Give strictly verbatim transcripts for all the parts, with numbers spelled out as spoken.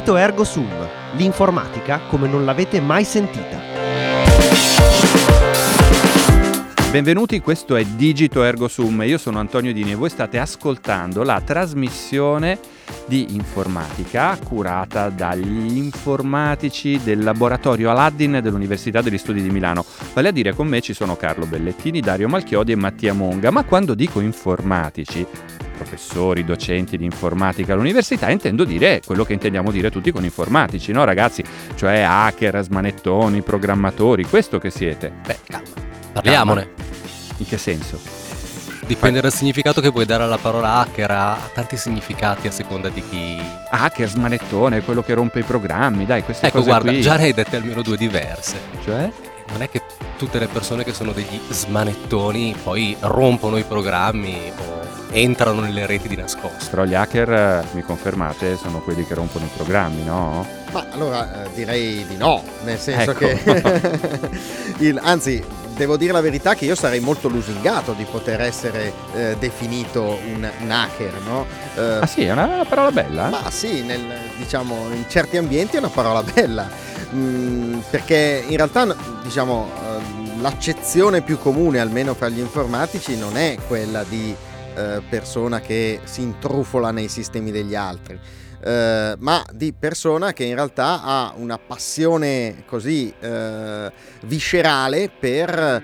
Digito Ergo Sum, l'informatica come non l'avete mai sentita. Benvenuti, questo è Digito Ergo Sum, io sono Antonio Dini e voi state ascoltando la trasmissione di informatica curata dagli informatici del laboratorio Aladdin dell'Università degli Studi di Milano. Vale a dire, con me ci sono Carlo Bellettini, Dario Malchiodi e Mattia Monga, ma quando dico informatici, professori, docenti di informatica all'università, intendo dire quello che intendiamo dire tutti con informatici, no ragazzi? Cioè hacker, smanettoni, programmatori, questo che siete. Beh, calma, parliamone. In che senso? Dipende dal significato che vuoi dare alla parola hacker, ha tanti significati a seconda di chi... Hacker, smanettone, quello che rompe i programmi, dai, queste ecco, cose guarda, qui. già ne hai dette almeno due diverse. Cioè? Non è che tutte le persone che sono degli smanettoni poi rompono i programmi o entrano nelle reti di nascosto. Però gli hacker, mi confermate, sono quelli che rompono i programmi, no? Ma allora eh, direi di no, nel senso Ecco. che il, anzi devo dire la verità che io sarei molto lusingato di poter essere eh, definito un, un hacker, no? Eh, Ah sì, è una, una parola bella? Ma sì, nel, diciamo, in certi ambienti è una parola bella, mm, perché in realtà diciamo eh, l'accezione più comune, almeno fra gli informatici, non è quella di eh, persona che si intrufola nei sistemi degli altri. Uh, ma di persona che in realtà ha una passione così uh, viscerale per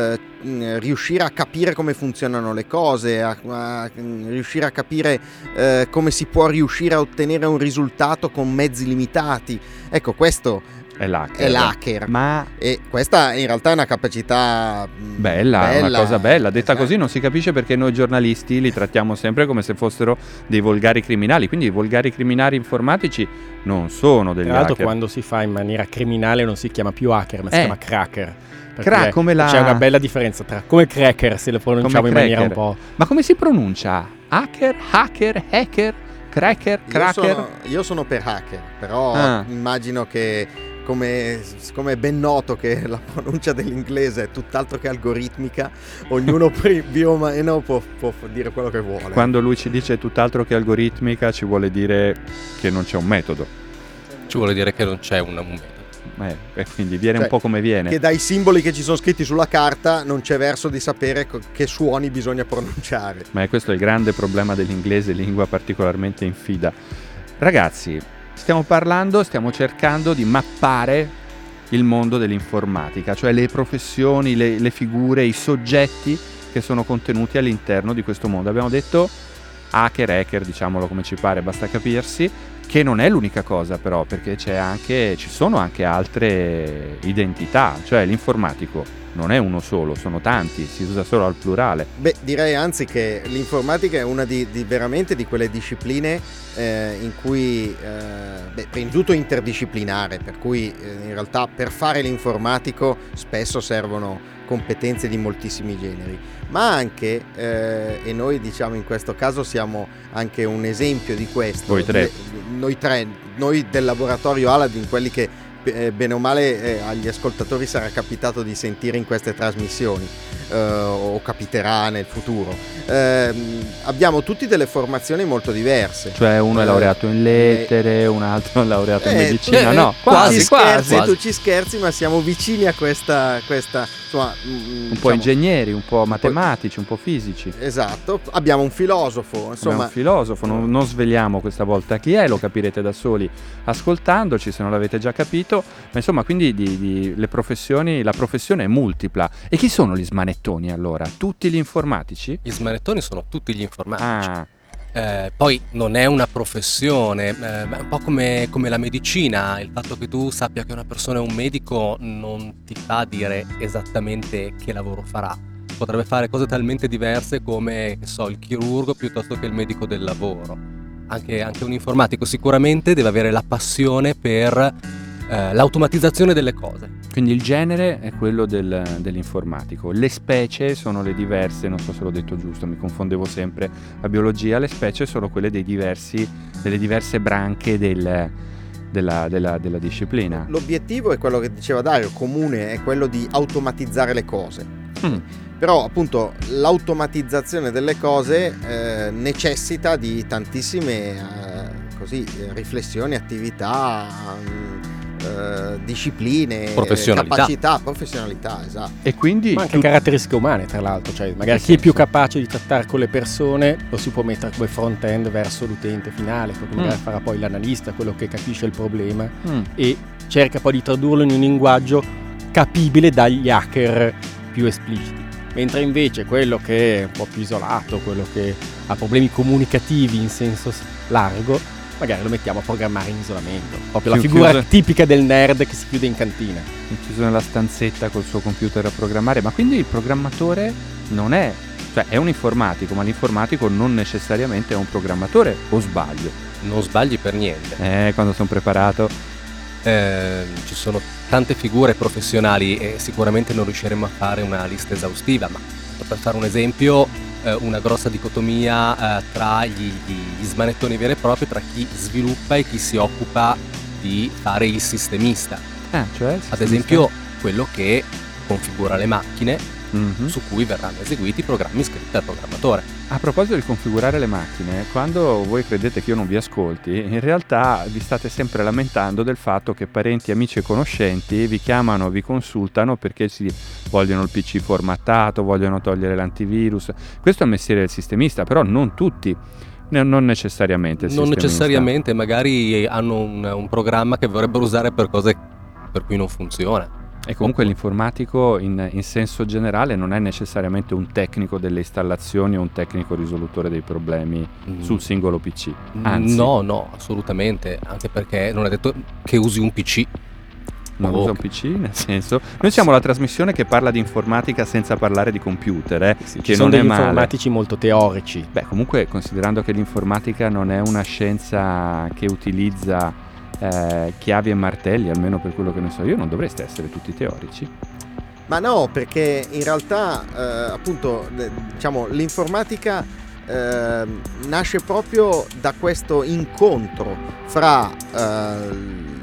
uh, riuscire a capire come funzionano le cose, a, a riuscire a capire uh, come si può riuscire a ottenere un risultato con mezzi limitati. Ecco, questo È l'hacker. è l'hacker. Ma E questa in realtà è una capacità mh, bella, bella, una cosa bella. Detta esatto. così non si capisce perché noi giornalisti li trattiamo sempre come se fossero dei volgari criminali. Quindi i volgari criminali informatici non sono degli Tra l'altro hacker. quando si fa in maniera criminale non si chiama più hacker, ma si Eh. chiama cracker. Perché Crack, come la- C'è una bella differenza tra come cracker, se lo pronunciamo Come in maniera un cracker. po'... Ma come si pronuncia? Hacker, hacker, hacker, cracker, Io cracker? sono, io sono per hacker, però Ah. immagino che come, siccome è ben noto che la pronuncia dell'inglese è tutt'altro che algoritmica, ognuno più o meno può, può dire quello che vuole. Quando lui ci dice tutt'altro che algoritmica ci vuole dire che non c'è un metodo. Ci vuole dire che non c'è un, un metodo. Eh, e quindi viene Cioè, un po' come viene. Che dai simboli che ci sono scritti sulla carta non c'è verso di sapere co- che suoni bisogna pronunciare. Ma è questo il grande problema dell'inglese, lingua particolarmente infida. Ragazzi, stiamo parlando, stiamo cercando di mappare il mondo dell'informatica, cioè le professioni, le, le figure, i soggetti che sono contenuti all'interno di questo mondo. Abbiamo detto hacker, hacker, diciamolo come ci pare, basta capirsi, che non è l'unica cosa però, perché c'è anche, ci sono anche altre identità, cioè l'informatico non è uno solo, sono tanti, si usa solo al plurale. Beh, direi anzi che l'informatica è una di, di veramente di quelle discipline eh, in cui, eh, beh, prima di tutto interdisciplinare, per cui eh, in realtà per fare l'informatico spesso servono competenze di moltissimi generi, ma anche, eh, e noi diciamo in questo caso siamo anche un esempio di questo, Voi tre. le- noi tre, noi del laboratorio Aladdin, quelli che eh, bene o male eh, agli ascoltatori sarà capitato di sentire in queste trasmissioni eh, o capiterà nel futuro. Eh, abbiamo tutti delle formazioni molto diverse. Cioè uno è Eh, laureato in lettere, un altro è laureato in eh, medicina, tu- no, tu quasi, ci quasi. scherzi, tu ci scherzi, ma siamo vicini a questa, questa insomma, mm, Un diciamo, po' ingegneri, un po' matematici, un po' fisici. Esatto, abbiamo un filosofo, Insomma, insomma, un filosofo, non, non sveliamo questa volta chi è, lo capirete da soli ascoltandoci se non l'avete già capito, ma insomma quindi di, di, le professioni, la professione è multipla. E chi sono gli smanettoni allora? Tutti gli informatici? Gli smanettoni sono tutti gli informatici. Ah, Eh, poi non è una professione, eh, ma è un po' come, come la medicina. Il fatto che tu sappia che una persona è un medico non ti fa dire esattamente che lavoro farà. Potrebbe fare cose talmente diverse come, che so, il chirurgo piuttosto che il medico del lavoro. Anche, anche un informatico sicuramente deve avere la passione per eh, l'automatizzazione delle cose. quindi il genere è quello del, dell'informatico, le specie sono le diverse, non so se l'ho detto giusto, mi confondevo sempre a biologia, le specie sono quelle dei diversi, delle diverse branche del, della, della, della disciplina. L'obiettivo è quello che diceva Dario, comune, è quello di automatizzare le cose. Mm. Però appunto l'automatizzazione delle cose eh, necessita di tantissime eh, così, eh, riflessioni, attività, mh, eh, discipline, Professionalità. capacità, professionalità, esatto. E quindi Ma anche tu- caratteristiche umane, tra l'altro, cioè magari Che chi è più senso? capace di trattare con le persone lo si può mettere come front-end verso l'utente finale, quello che magari Mm. farà poi l'analista, quello che capisce il problema Mm. e cerca poi di tradurlo in un linguaggio capibile dagli hacker più espliciti. Mentre invece quello che è un po' più isolato, quello che ha problemi comunicativi in senso s- largo, magari lo mettiamo a programmare in isolamento. Proprio la Più figura chiuso- tipica del nerd che si chiude in cantina. chiuso nella stanzetta col suo computer a programmare. Ma quindi il programmatore non è, cioè è un informatico, ma l'informatico non necessariamente è un programmatore, o sbaglio? Non sbagli per niente. Eh, quando sono preparato. Eh, ci sono tante figure professionali e sicuramente non riusciremo a fare una lista esaustiva, ma per fare un esempio, eh, una grossa dicotomia eh, tra gli, gli smanettoni veri e propri, tra chi sviluppa e chi si occupa di fare il sistemista. Ah, cioè il Ad sistemista? esempio quello che configura le macchine Mhm. su cui verranno eseguiti i programmi scritti dal programmatore. A proposito di configurare le macchine, quando voi credete che io non vi ascolti, in realtà vi state sempre lamentando del fatto che parenti, amici e conoscenti vi chiamano, vi consultano perché si vogliono il P C formattato, vogliono togliere l'antivirus. Questo è il mestiere del sistemista, però non tutti, ne- non necessariamente il Non sistemista. necessariamente, magari hanno un, un programma che vorrebbero usare per cose per cui non funziona. E comunque l'informatico in, in senso generale non è necessariamente un tecnico delle installazioni o un tecnico risolutore dei problemi Mm. sul singolo P C. Anzi, No, no, assolutamente, anche perché non è detto che usi un P C. non Oh. usa un P C, nel senso, noi siamo la trasmissione che parla di informatica senza parlare di computer, eh, Sì, che ci sono non è degli male. informatici molto teorici. Beh, comunque considerando che l'informatica non è una scienza che utilizza eh, chiavi e martelli, almeno per quello che ne so io, non dovreste essere tutti teorici. Ma no, perché in realtà eh, appunto eh, diciamo l'informatica eh, nasce proprio da questo incontro fra eh,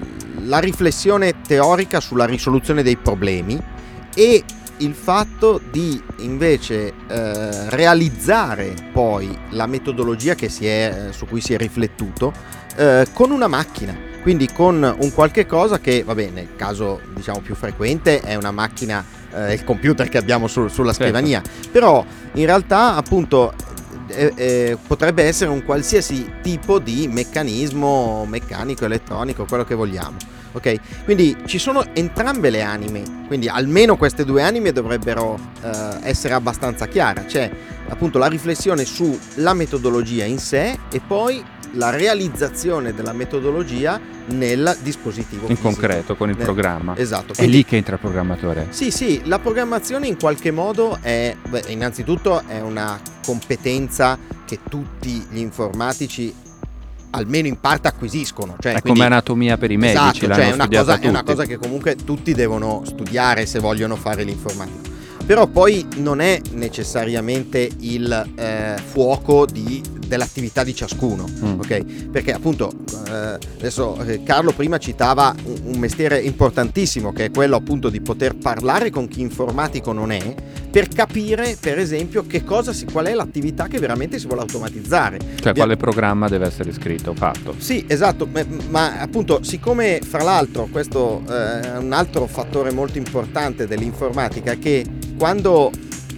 la riflessione teorica sulla risoluzione dei problemi e il fatto di invece eh, realizzare poi la metodologia che si è, eh, su cui si è riflettuto eh, con una macchina. Quindi con un qualche cosa che, vabbè, nel caso diciamo più frequente è una macchina, eh, il computer che abbiamo sul- sulla Certo. scrivania, però in realtà appunto eh, eh, potrebbe essere un qualsiasi tipo di meccanismo meccanico, elettronico, quello che vogliamo. Ok? Quindi ci sono entrambe le anime, quindi almeno queste due anime dovrebbero eh, essere abbastanza chiare. C'è appunto la riflessione sulla metodologia in sé e poi la realizzazione della metodologia nel dispositivo In fisico. concreto, con il Nel- programma. Esatto. È Quindi- lì che entra il programmatore. sì, sì, la programmazione in qualche modo è, beh, innanzitutto è una competenza che tutti gli informatici almeno in parte acquisiscono. Cioè, È quindi- come anatomia per i medici, esatto, l'hanno cioè è una, studiata cosa, è una tutti. cosa che comunque tutti devono studiare se vogliono fare l'informatica. Però poi non è necessariamente il eh, fuoco di, dell'attività di ciascuno, Mm. ok? Perché appunto eh, adesso eh, Carlo prima citava un, un mestiere importantissimo che è quello appunto di poter parlare con chi informatico non è, per capire per esempio che cosa si, qual è l'attività che veramente si vuole automatizzare. Cioè quale programma deve essere scritto, fatto. Sì, esatto, ma, ma appunto siccome fra l'altro questo eh, è un altro fattore molto importante dell'informatica, che quando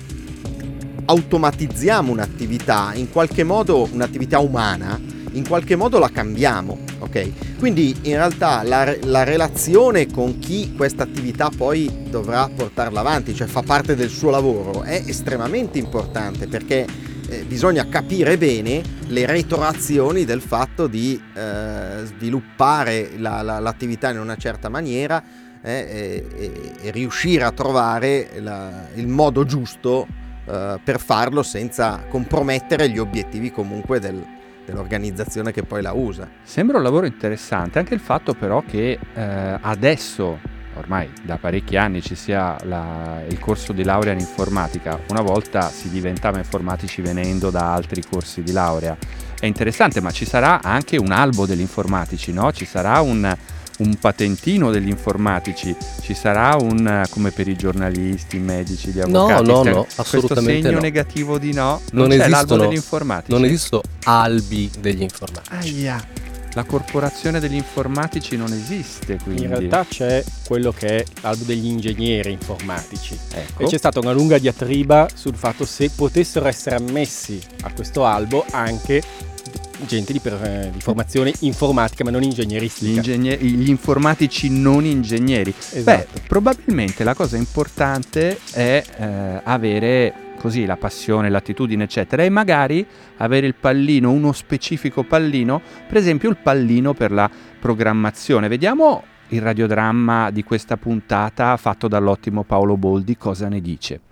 automatizziamo un'attività, in qualche modo un'attività umana, in qualche modo la cambiamo, ok? Quindi in realtà la, la relazione con chi questa attività poi dovrà portarla avanti, cioè fa parte del suo lavoro, è estremamente importante, perché eh, bisogna capire bene le retroazioni del fatto di eh, sviluppare la, la, l'attività in una certa maniera eh, e, e riuscire a trovare la, il modo giusto eh, per farlo senza compromettere gli obiettivi comunque del, dell'organizzazione che poi la usa. Sembra un lavoro interessante anche il fatto però che eh, adesso, ormai da parecchi anni, ci sia la, il corso di laurea in informatica. Una volta si diventava informatici venendo da altri corsi di laurea. È interessante, ma ci sarà anche un albo degli informatici, no? Ci sarà un, un patentino degli informatici, ci sarà un, come per i giornalisti, i medici, gli No, avvocati. no, cioè, no, assolutamente questo segno no. negativo di no, non, Non c'è l'albo esistono- degli informatici. Non esistono albi degli informatici. Aia. la corporazione degli informatici non esiste, quindi. In realtà c'è quello che è l'albo degli ingegneri informatici. Ecco. E c'è stata una lunga diatriba sul fatto se potessero essere ammessi a questo albo anche gente di, per, di formazione informatica ma non Gli, ingegneristica. ingegner- gli informatici non ingegneri. Esatto. Beh, probabilmente la cosa importante è eh, avere così la passione, l'attitudine, eccetera, e magari avere il pallino, uno specifico pallino, per esempio il pallino per la programmazione. Vediamo il radiodramma di questa puntata fatto dall'ottimo Paolo Boldi, cosa ne dice.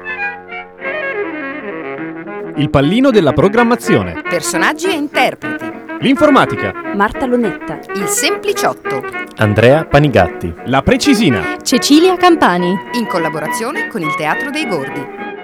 Il pallino della programmazione. Personaggi e interpreti. L'informatica. Marta Lonetta. Il sempliciotto. Andrea Panigatti. La precisina. Cecilia Campani. In collaborazione con il Teatro dei Gordi.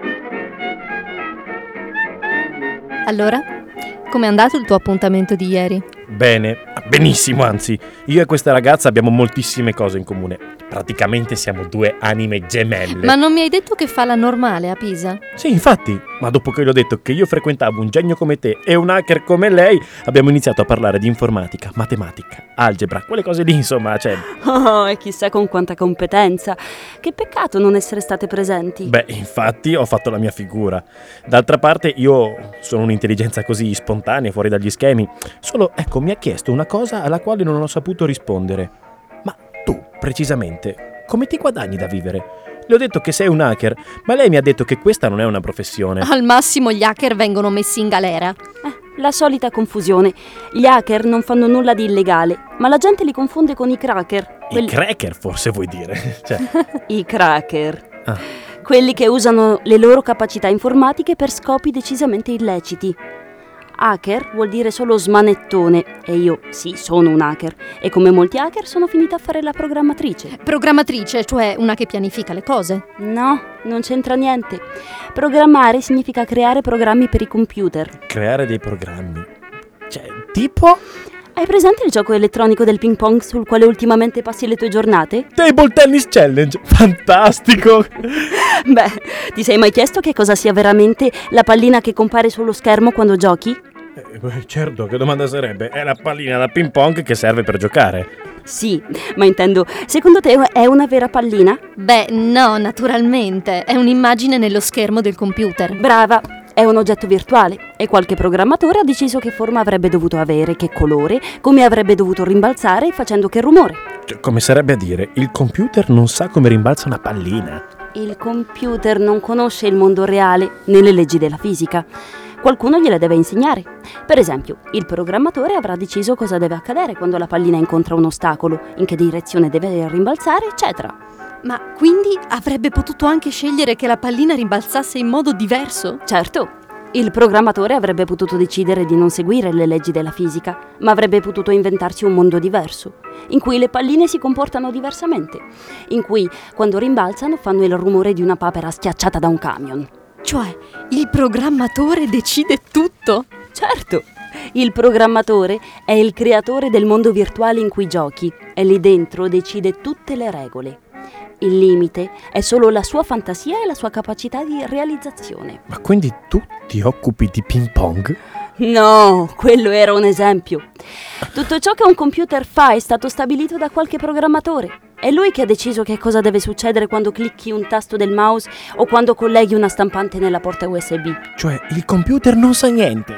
Allora, com'è andato il tuo appuntamento di ieri? Bene, benissimo anzi. Io e questa ragazza abbiamo moltissime cose in comune. Praticamente siamo due anime gemelle. Ma non mi hai detto che fa la normale a Pisa? Sì, infatti, ma dopo che le ho detto che io frequentavo un genio come te e un hacker come lei, abbiamo iniziato a parlare di informatica, matematica, algebra, quelle cose lì, insomma, cioè... Oh, e chissà con quanta competenza. Che peccato non essere state presenti. Beh, infatti ho fatto la mia figura. D'altra parte io sono un'intelligenza così spontanea, fuori dagli schemi. Solo, ecco, mi ha chiesto una cosa alla quale non ho saputo rispondere. Ma tu, precisamente, come ti guadagni da vivere? Le ho detto che sei un hacker, ma lei mi ha detto che questa non è una professione. Al massimo gli hacker vengono messi in galera. Eh, la solita confusione. Gli hacker non fanno nulla di illegale, ma la gente li confonde con i cracker. I Quelli- cracker, forse vuoi dire? Cioè, I cracker. ah. Quelli che usano le loro capacità informatiche per scopi decisamente illeciti. Hacker vuol dire solo smanettone e io, sì, sono un hacker e come molti hacker sono finita a fare la programmatrice. Programmatrice, cioè una che pianifica le cose. No, non c'entra niente. Programmare significa creare programmi per i computer. Creare dei programmi. Cioè, tipo... Hai presente il gioco elettronico del ping pong sul quale ultimamente passi le tue giornate? Table Tennis Challenge! Fantastico! Beh, ti sei mai chiesto che cosa sia veramente la pallina che compare sullo schermo quando giochi? Eh, beh, certo, che domanda sarebbe? È la pallina da ping pong che serve per giocare. Sì, ma intendo, secondo te è una vera pallina? Beh, no, naturalmente. È un'immagine nello schermo del computer. Brava! È un oggetto virtuale e qualche programmatore ha deciso che forma avrebbe dovuto avere, che colore, come avrebbe dovuto rimbalzare e facendo che rumore. Cioè, come sarebbe a dire, il computer non sa come rimbalza una pallina. Il computer non conosce il mondo reale né le leggi della fisica. Qualcuno gliele deve insegnare. Per esempio, il programmatore avrà deciso cosa deve accadere quando la pallina incontra un ostacolo, in che direzione deve rimbalzare, eccetera. Ma quindi avrebbe potuto anche scegliere che la pallina rimbalzasse in modo diverso? Certo, il programmatore avrebbe potuto decidere di non seguire le leggi della fisica, ma avrebbe potuto inventarsi un mondo diverso, in cui le palline si comportano diversamente, in cui quando rimbalzano fanno il rumore di una papera schiacciata da un camion. Cioè, il programmatore decide tutto? Certo, il programmatore è il creatore del mondo virtuale in cui giochi e lì dentro decide tutte le regole. Il limite è solo la sua fantasia e la sua capacità di realizzazione. Ma quindi tu ti occupi di ping pong? No, quello era un esempio. Tutto ciò che un computer fa è stato stabilito da qualche programmatore. È lui che ha deciso che cosa deve succedere quando clicchi un tasto del mouse o quando colleghi una stampante nella porta U S B. Cioè, il computer non sa niente.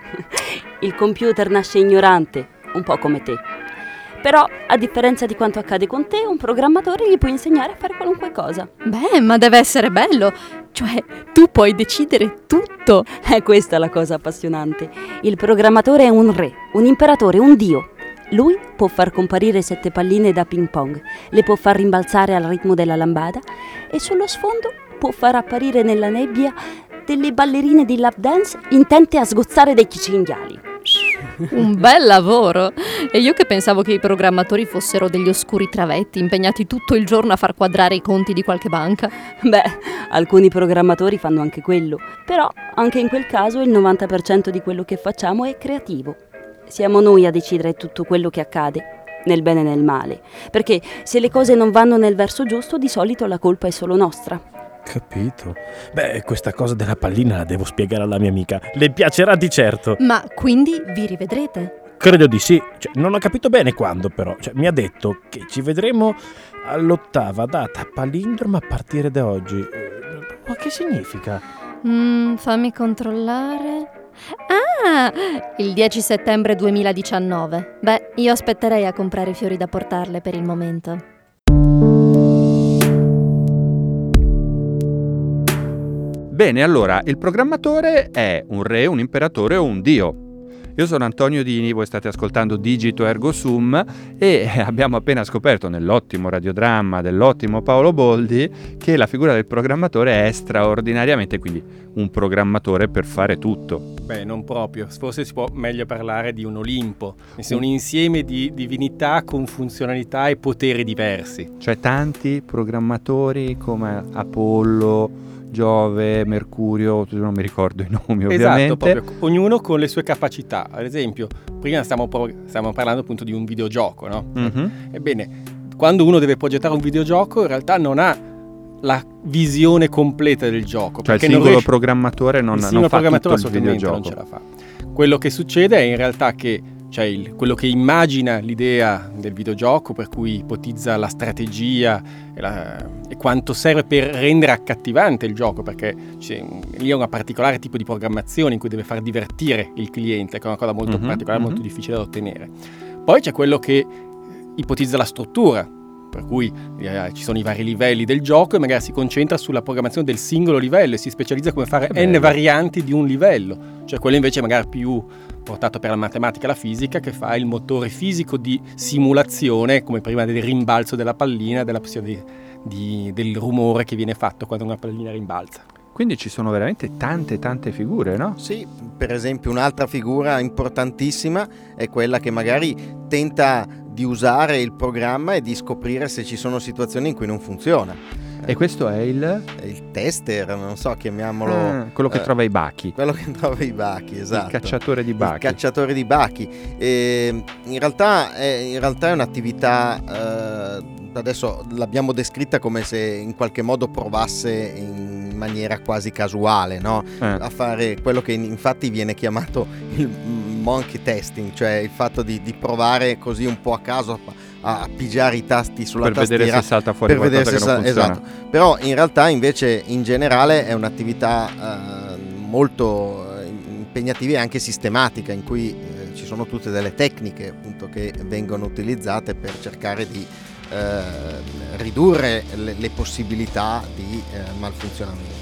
Il computer nasce ignorante, un po' come te. Però, a differenza di quanto accade con te, un programmatore gli può insegnare a fare qualunque cosa. Beh, ma deve essere bello. Cioè, tu puoi decidere tutto. È questa la cosa appassionante. Il programmatore è un re, un imperatore, un dio. Lui può far comparire sette palline da ping pong, le può far rimbalzare al ritmo della lambada e sullo sfondo può far apparire nella nebbia delle ballerine di lap dance intente a sgozzare dei cinghiali. Un bel lavoro! E io che pensavo che i programmatori fossero degli oscuri travetti, impegnati tutto il giorno a far quadrare i conti di qualche banca. Beh, alcuni programmatori fanno anche quello, però anche in quel caso il novanta per cento di quello che facciamo è creativo. Siamo noi a decidere tutto quello che accade, nel bene e nel male, perché se le cose non vanno nel verso giusto, di solito la colpa è solo nostra. Capito. Beh, questa cosa della pallina la devo spiegare alla mia amica. Le piacerà di certo. Ma quindi vi rivedrete? Credo di sì, cioè, non ho capito bene quando però, cioè, mi ha detto che ci vedremo all'ottava data palindroma a partire da oggi. Eh, Ma che significa? Mm, fammi controllare. Ah, il dieci settembre duemiladiciannove. Beh, io aspetterei a comprare i fiori da portarle per il momento. Bene, allora, il programmatore è un re, un imperatore o un dio? Io sono Antonio Dini, voi state ascoltando Digito Ergo Sum e abbiamo appena scoperto nell'ottimo radiodramma dell'ottimo Paolo Boldi che la figura del programmatore è straordinariamente, quindi un programmatore per fare tutto. Beh, non proprio, forse si può meglio parlare di un Olimpo, è un insieme di divinità con funzionalità e poteri diversi. Cioè tanti programmatori come Apollo, Giove, Mercurio, non mi ricordo i nomi ovviamente. Esatto, proprio, ognuno con le sue capacità. Ad esempio, prima stiamo, pro- stiamo parlando appunto di un videogioco, no? Mm-hmm. Ebbene, quando uno deve progettare un videogioco in realtà non ha la visione completa del gioco. Cioè il perché singolo non riesce... programmatore non, il non fa programmatore tutto il assolutamente videogioco. non ce la fa. Quello che succede è in realtà che c'è il, quello che immagina l'idea del videogioco, per cui ipotizza la strategia e, la, e quanto serve per rendere accattivante il gioco, perché c'è, lì è un particolare tipo di programmazione in cui deve far divertire il cliente, che è una cosa molto Mm-hmm, particolare, mm-hmm. molto difficile da ottenere. Poi c'è quello che ipotizza la struttura, per cui eh, ci sono i vari livelli del gioco e magari si concentra sulla programmazione del singolo livello e si specializza come fare n varianti di un livello, cioè quello invece magari più portato per la matematica e la fisica, che fa il motore fisico di simulazione, come prima del rimbalzo della pallina, della di, di, del rumore che viene fatto quando una pallina rimbalza. Quindi ci sono veramente tante tante figure, no? Sì, per esempio un'altra figura importantissima è quella che magari tenta di usare il programma e di scoprire se ci sono situazioni in cui non funziona. E questo è il... il tester, non so, chiamiamolo... Ah, quello che eh, trova i bachi. Quello che trova i bachi, esatto. Il cacciatore di bachi. Il cacciatore di bachi. E in realtà è, in realtà è un'attività, eh, adesso l'abbiamo descritta come se in qualche modo provasse in maniera quasi casuale, no? Eh. A fare quello che infatti viene chiamato il monkey testing, cioè il fatto di, di provare così un po' a caso a pigiare i tasti sulla per tastiera vedere se salta fuori per qualcosa vedere che non se sa- funziona. esatto. Però in realtà invece in generale è un'attività eh, molto impegnativa e anche sistematica, in cui eh, ci sono tutte delle tecniche appunto che vengono utilizzate per cercare di eh, ridurre le, le possibilità di eh, malfunzionamento.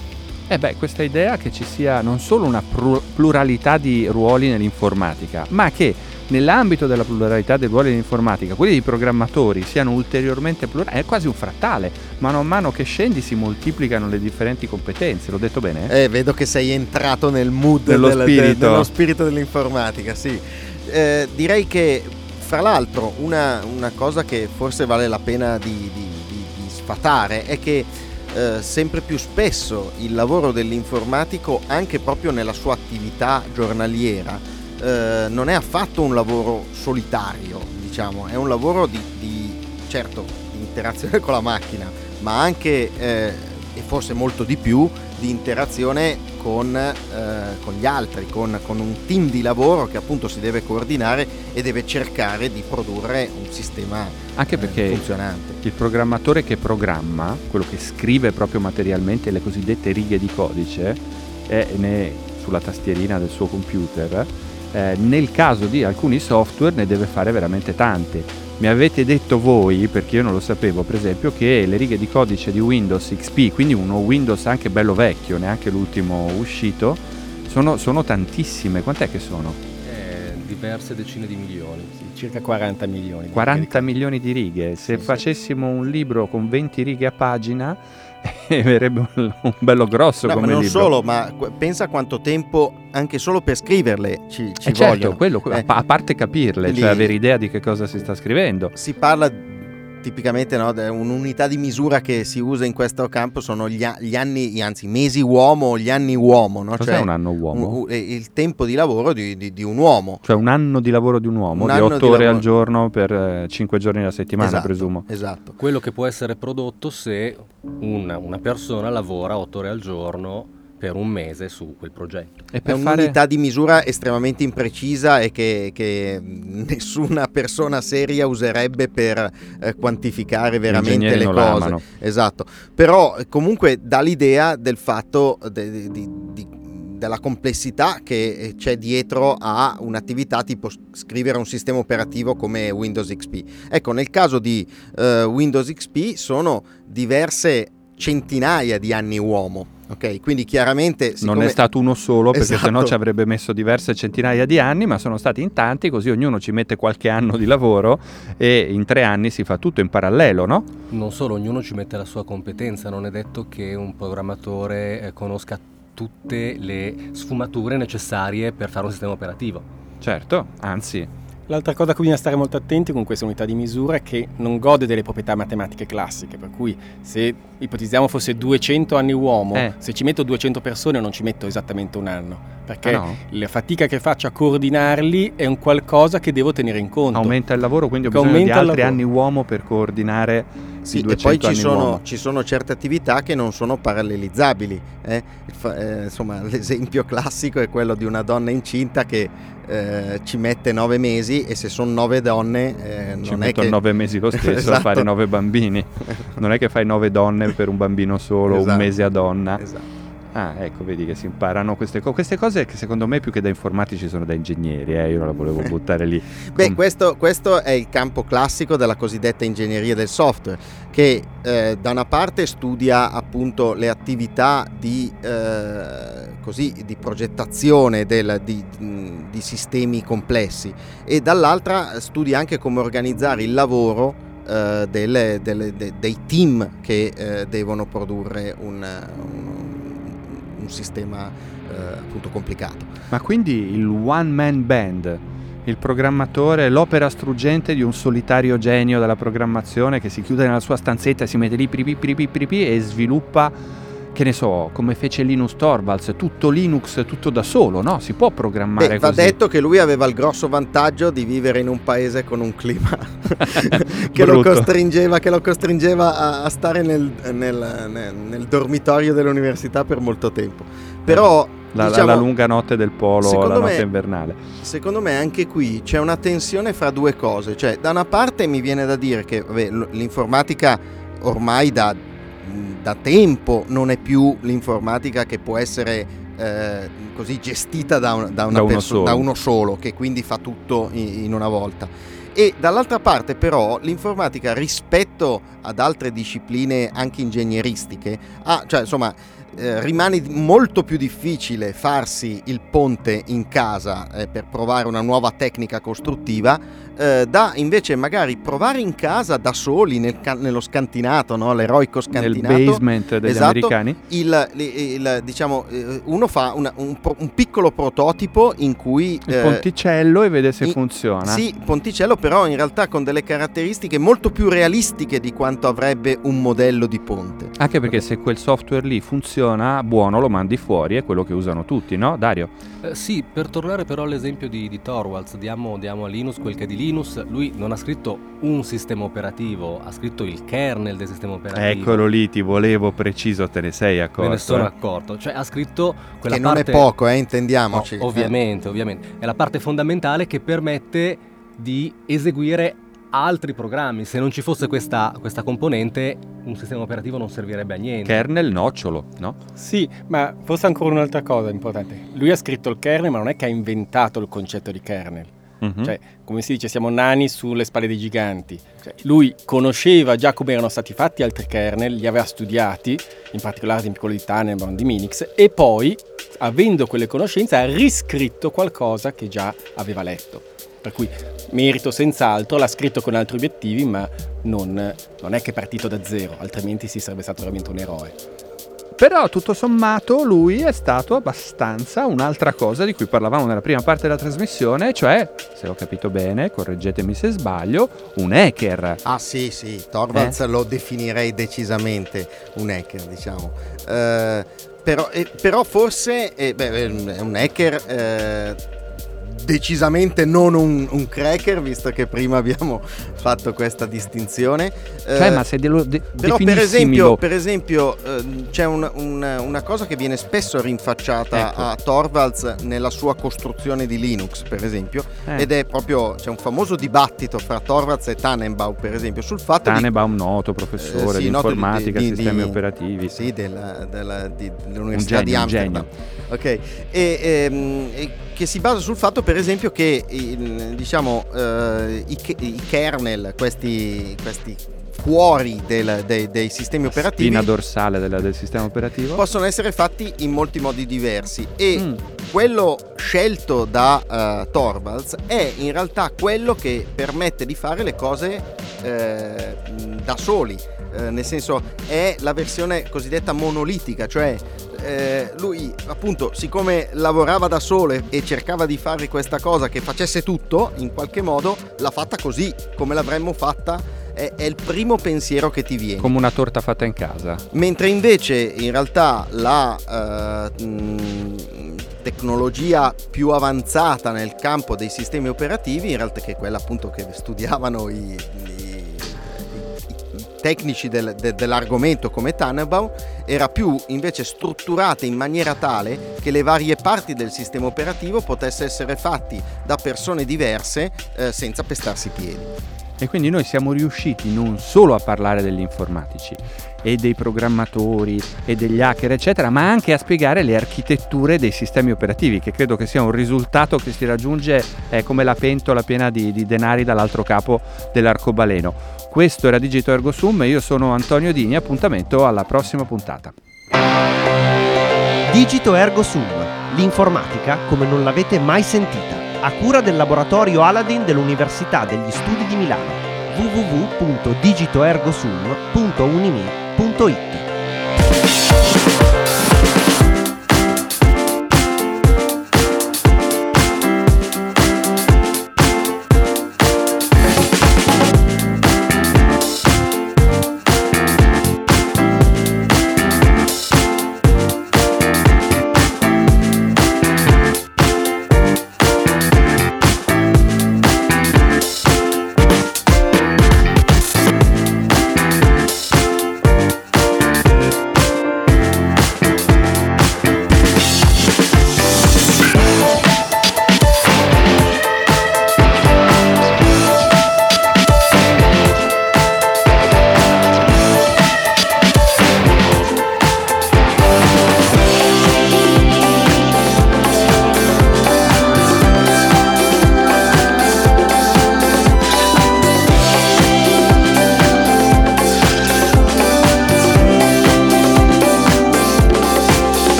Eh beh, questa idea che ci sia non solo una pru- pluralità di ruoli nell'informatica, ma che nell'ambito della pluralità dei ruoli dell'informatica quelli dei programmatori siano ulteriormente plurali, è quasi un frattale. Mano a mano che scendi si moltiplicano le differenti competenze, l'ho detto bene? Eh, vedo che sei entrato nel mood dello, del, spirito. De, dello spirito dell'informatica, sì. Eh, direi che, fra l'altro, una, una cosa che forse vale la pena di, di, di, di sfatare è che eh, sempre più spesso il lavoro dell'informatico, anche proprio nella sua attività giornaliera, eh, non è affatto un lavoro solitario, diciamo, è un lavoro di, di certo, di interazione con la macchina, ma anche, eh, e forse molto di più, di interazione con, eh, con gli altri, con, con un team di lavoro che appunto si deve coordinare e deve cercare di produrre un sistema anche perché eh, funzionante. Il programmatore che programma, quello che scrive proprio materialmente le cosiddette righe di codice è ne, sulla tastierina del suo computer, eh, nel caso di alcuni software ne deve fare veramente tante. Mi avete detto voi, perché io non lo sapevo, per esempio, che le righe di codice di Windows X P, quindi uno Windows anche bello vecchio, neanche l'ultimo uscito, sono, sono tantissime. Quant'è che sono? Eh, diverse decine di milioni. Sì, circa quaranta milioni. quaranta milioni di righe. Se sì, facessimo sì. un libro con venti righe a pagina, verrebbe un, un bello grosso no, come ma non libro. solo, ma pensa quanto tempo anche solo per scriverle ci, ci eh certo, vogliono. Quello, eh. a parte capirle, Quindi, cioè avere idea di che cosa si sta scrivendo. Si parla tipicamente, no, un'unità di misura che si usa in questo campo sono gli, a- gli anni, anzi mesi uomo, gli anni uomo, no? Cos'è cioè un anno uomo? Un, il tempo di lavoro di, di, di un uomo. Cioè un anno di lavoro di un uomo, un di otto ore lavoro. al giorno per eh, cinque giorni alla settimana, esatto, presumo. Esatto. Quello che può essere prodotto se una, una persona lavora otto ore al giorno per un mese su quel progetto. E È per un'unità fare... di misura estremamente imprecisa e che, che nessuna persona seria userebbe per eh, quantificare veramente ingegneri le non cose. l'amano. Esatto. Però eh, comunque dà l'idea del fatto de- di, di, della complessità che c'è dietro a un'attività tipo scrivere un sistema operativo come Windows X P. Ecco, nel caso di eh, Windows X P sono diverse centinaia di anni uomo. Ok, quindi chiaramente siccome... Non è stato uno solo, perché Esatto. sennò ci avrebbe messo diverse centinaia di anni, ma sono stati in tanti, così ognuno ci mette qualche anno di lavoro e in tre anni si fa tutto in parallelo, no? Non solo, ognuno ci mette la sua competenza, non è detto che un programmatore eh, conosca tutte le sfumature necessarie per fare un sistema operativo. Certo, anzi... L'altra cosa a cui bisogna stare molto attenti con questa unità di misura è che non gode delle proprietà matematiche classiche, per cui se ipotizziamo fosse duecento anni uomo, Eh. se ci metto duecento persone non ci metto esattamente un anno, perché Ah, no? la fatica che faccio a coordinarli è un qualcosa che devo tenere in conto. Aumenta il lavoro, quindi ho Che bisogno di aumenta il altri lavoro. anni uomo per coordinare Sì, i e poi duecento ci anni sono, uomo. ci sono certe attività che non sono parallelizzabili. eh. Il fa- eh, insomma, l'esempio classico è quello di una donna incinta che eh, ci mette nove mesi e se sono nove donne eh, non Ci è metto che... nove mesi lo stesso a Esatto. fare nove bambini. Non è che fai nove donne per un bambino solo, un Esatto. mese a donna. Esatto. Ah, ecco, vedi che si imparano queste cose. Queste cose che secondo me più che da informatici sono da ingegneri, eh? Io non la volevo buttare lì. Beh, Com- questo, questo è il campo classico della cosiddetta ingegneria del software, che eh, da una parte studia appunto le attività di, eh, così, di progettazione del, di, di sistemi complessi e dall'altra studia anche come organizzare il lavoro eh, delle, delle, de, dei team che eh, devono produrre un, un, un sistema eh, appunto complicato. Ma quindi il one man band, il programmatore, l'opera struggente di un solitario genio della programmazione che si chiude nella sua stanzetta, si mette lì pripi, pripi, pripi, e sviluppa, che ne so, come fece Linus Torvalds, tutto Linux, tutto da solo, no? Si può programmare Beh, va così. detto che lui aveva il grosso vantaggio di vivere in un paese con un clima che, lo Brutto. costringeva, che lo costringeva a, a stare nel, nel, nel, nel dormitorio dell'università per molto tempo. Però La, diciamo, la lunga notte del polo, la secondo notte me- invernale. secondo me anche qui c'è una tensione fra due cose. Cioè, da una parte mi viene da dire che vabbè, l- l'informatica ormai da, da tempo non è più l'informatica che può essere eh, così gestita da, un- da una Da uno perso- solo. da uno solo, che quindi fa tutto in, in una volta. E dall'altra parte però l'informatica rispetto ad altre discipline anche ingegneristiche ha, cioè insomma eh, rimane molto più difficile farsi il ponte in casa eh, per provare una nuova tecnica costruttiva eh, da invece magari provare in casa da soli nel ca- nello scantinato, no? L'eroico Nel scantinato. basement degli Esatto. americani. Il, il- il- diciamo eh, uno fa una- un, pro- un piccolo prototipo in cui Il eh, ponticello e vede se in- funziona. sì, ponticello, però in realtà con delle caratteristiche molto più realistiche di quanto avrebbe un modello di ponte. Anche perché se quel software lì funziona, buono, lo mandi fuori, è quello che usano tutti, no, Dario? Eh, sì, per tornare però all'esempio di, di Torvalds, diamo, diamo a Linus quel che è di Linus. Lui non ha scritto un sistema operativo, ha scritto il kernel del sistema operativo. Eccolo lì, ti volevo preciso, te ne sei accorto. Me ne sono eh? accorto, cioè ha scritto quella Che non parte... è poco, eh, intendiamoci. No, ovviamente, ovviamente. È la parte fondamentale che permette di eseguire altri programmi. Se non ci fosse questa, questa componente, un sistema operativo non servirebbe a niente. Kernel nocciolo, no? Sì, ma forse ancora un'altra cosa importante. Lui ha scritto il kernel, ma non è che ha inventato il concetto di kernel. Mhm. Cioè, come si dice, siamo nani sulle spalle dei giganti. Cioè, lui conosceva già come erano stati fatti altri kernel, li aveva studiati, in particolare di piccolo di Tannenbaum, di Minix, e poi, avendo quelle conoscenze, ha riscritto qualcosa che già aveva letto. Per cui merito senz'altro, l'ha scritto con altri obiettivi, ma non, non è che è partito da zero, altrimenti si sarebbe stato veramente un eroe. Però tutto sommato lui è stato abbastanza un'altra cosa di cui parlavamo nella prima parte della trasmissione, cioè, se ho capito bene, correggetemi se sbaglio, un hacker. Ah sì, sì, Torvalds Eh? lo definirei decisamente un hacker, diciamo. Eh, però, eh, però forse eh, beh, è un hacker eh, decisamente non un, un cracker, visto che prima abbiamo fatto questa distinzione. Cioè, Eh, ma se dello, de, Però per definissimilo- esempio, per esempio ehm, c'è un- un- una cosa che viene spesso rinfacciata Ecco. a Torvalds nella sua costruzione di Linux, per esempio, Eh. ed è proprio, c'è un famoso dibattito fra Torvalds e Tannenbaum, per esempio, sul fatto Tannenbaum, noto professore Eh, sì, di noto di- informatica, di- di- sistemi di- operativi. di, sì, della, della- di- dell'Università Un genio, di un Amsterdam. Ok, e, ehm, e che si basa sul fatto, per esempio, che il- diciamo eh, i, che- i kernel, questi, questi cuori del- dei, dei sistemi operativi, Spina dorsale della- del sistema operativo. possono essere fatti in molti modi diversi e Mm. quello scelto da eh, Torvalds è in realtà quello che permette di fare le cose eh, mh, da soli. Eh, nel senso, è la versione cosiddetta monolitica, cioè eh, lui appunto, siccome lavorava da solo e cercava di fare questa cosa che facesse tutto in qualche modo, l'ha fatta così come l'avremmo fatta. È, è il primo pensiero che ti viene. Come una torta fatta in casa. Mentre invece in realtà la eh, mh, tecnologia più avanzata nel campo dei sistemi operativi, in realtà, che è quella appunto che studiavano i, i- i tecnici del- de- dell'argomento come Tannenbaum, era più invece strutturata in maniera tale che le varie parti del sistema operativo potesse essere fatti da persone diverse eh, senza pestarsi i piedi. E quindi noi siamo riusciti non solo a parlare degli informatici e dei programmatori e degli hacker eccetera, ma anche a spiegare le architetture dei sistemi operativi, che credo che sia un risultato che si raggiunge eh, come la pentola piena di, di denari dall'altro capo dell'arcobaleno. Questo era Digito Ergo Sum e io sono Antonio Dini, appuntamento alla prossima puntata. Digito Ergo Sum, l'informatica come non l'avete mai sentita, a cura del laboratorio Aladdin dell'Università degli Studi di Milano. w w w punto digito ergo sum punto unimir punto i t